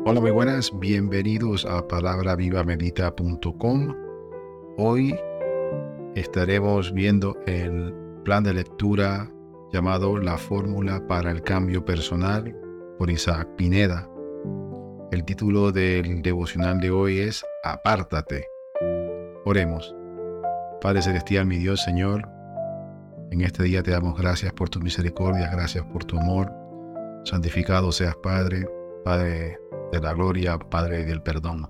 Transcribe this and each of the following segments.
Hola, muy buenas, bienvenidos a palabraviva.medita.com. Hoy estaremos viendo el plan de lectura llamado La Fórmula para el Cambio Personal por Isaac Pineda. El título del devocional de hoy es Apártate. Oremos. Padre Celestial, mi Dios, Señor, en este día te damos gracias por tu misericordia, gracias por tu amor. Santificado seas, Padre, Padre de la gloria, Padre del perdón.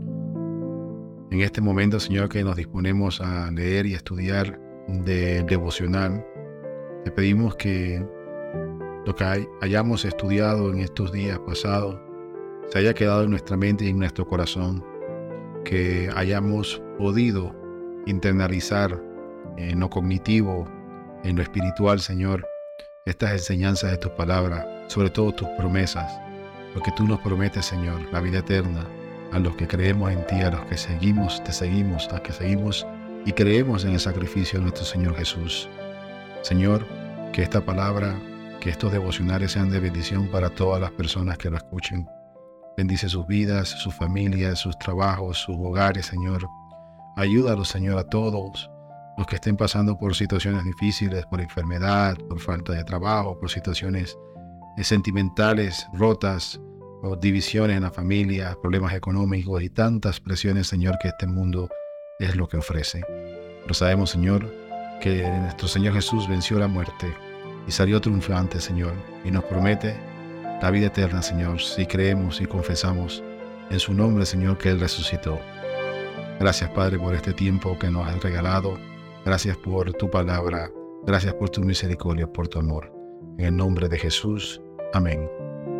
En este momento, Señor, que nos disponemos a leer y estudiar del devocional, te pedimos que lo que hayamos estudiado en estos días pasados se haya quedado en nuestra mente y en nuestro corazón, que hayamos podido internalizar en lo cognitivo, en lo espiritual, Señor, estas enseñanzas de tu palabra, sobre todo tus promesas, lo que tú nos prometes, Señor, la vida eterna, a los que creemos en ti, a los que te seguimos, a los que seguimos y creemos en el sacrificio de nuestro Señor Jesús. Señor, que esta palabra, que estos devocionales sean de bendición para todas las personas que lo escuchen. Bendice sus vidas, sus familias, sus trabajos, sus hogares, Señor. Ayúdalos, Señor, a todos los que estén pasando por situaciones difíciles, por enfermedad, por falta de trabajo, por situaciones sentimentales rotas, o divisiones en la familia, problemas económicos y tantas presiones, Señor, que este mundo es lo que ofrece. Pero sabemos, Señor, que nuestro Señor Jesús venció la muerte y salió triunfante, Señor, y nos promete la vida eterna, Señor, si creemos y confesamos en su nombre, Señor, que Él resucitó. Gracias, Padre, por este tiempo que nos has regalado. Gracias por tu palabra. Gracias por tu misericordia, por tu amor. En el nombre de Jesús. Amén.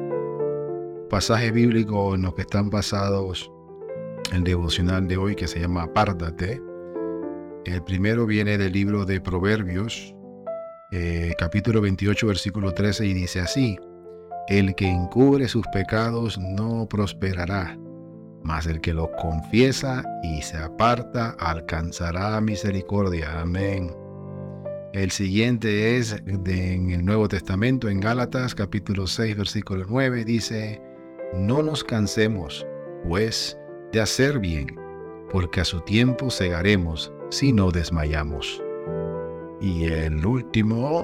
Pasaje bíblico en los que están basados el devocional de hoy, que se llama Apártate. El primero viene del libro de Proverbios, capítulo 28, versículo 13, y dice así: El que encubre sus pecados no prosperará, mas el que los confiesa y se aparta alcanzará misericordia. Amén. El siguiente es en el Nuevo Testamento, en Gálatas, capítulo 6, versículo 9, dice: No nos cansemos, pues, de hacer bien, porque a su tiempo segaremos si no desmayamos. Y el último,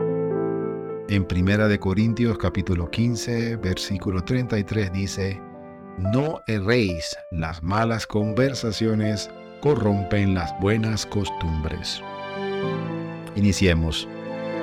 en Primera de Corintios, capítulo 15, versículo 33, dice: No erréis, las malas conversaciones corrompen las buenas costumbres. Iniciemos.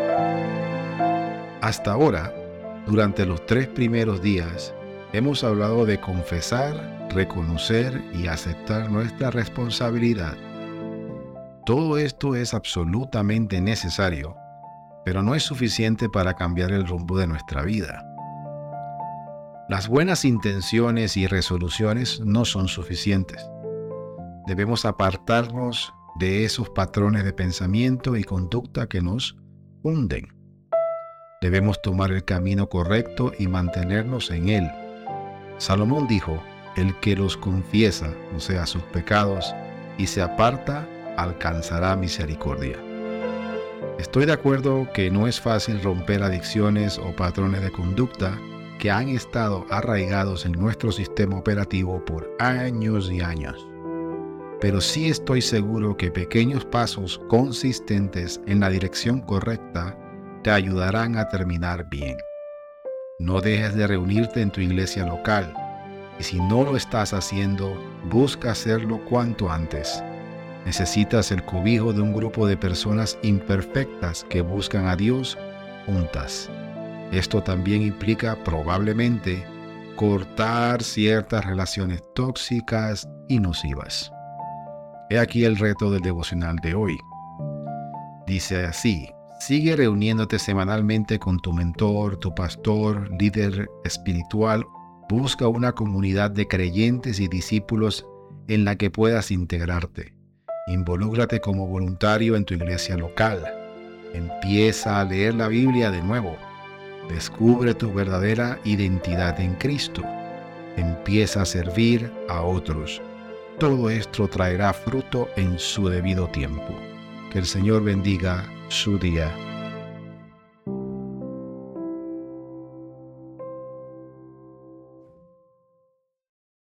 Hasta ahora, durante los 3 primeros días, hemos hablado de confesar, reconocer y aceptar nuestra responsabilidad. Todo esto es absolutamente necesario, pero no es suficiente para cambiar el rumbo de nuestra vida. Las buenas intenciones y resoluciones no son suficientes. Debemos apartarnos de esos patrones de pensamiento y conducta que nos hunden. Debemos tomar el camino correcto y mantenernos en él. Salomón dijo: El que los confiesa, o sea, sus pecados, y se aparta, alcanzará misericordia. Estoy de acuerdo que no es fácil romper adicciones o patrones de conducta que han estado arraigados en nuestro sistema operativo por años y años. Pero sí estoy seguro que pequeños pasos consistentes en la dirección correcta te ayudarán a terminar bien. No dejes de reunirte en tu iglesia local, y si no lo estás haciendo, busca hacerlo cuanto antes. Necesitas el cobijo de un grupo de personas imperfectas que buscan a Dios juntas. Esto también implica probablemente cortar ciertas relaciones tóxicas y nocivas. He aquí el reto del devocional de hoy. Dice así: Sigue reuniéndote semanalmente con tu mentor, tu pastor, líder espiritual. Busca una comunidad de creyentes y discípulos en la que puedas integrarte. Involúcrate como voluntario en tu iglesia local. Empieza a leer la Biblia de nuevo. Descubre tu verdadera identidad en Cristo. Empieza a servir a otros. Todo esto traerá fruto en su debido tiempo. Que el Señor bendiga su día.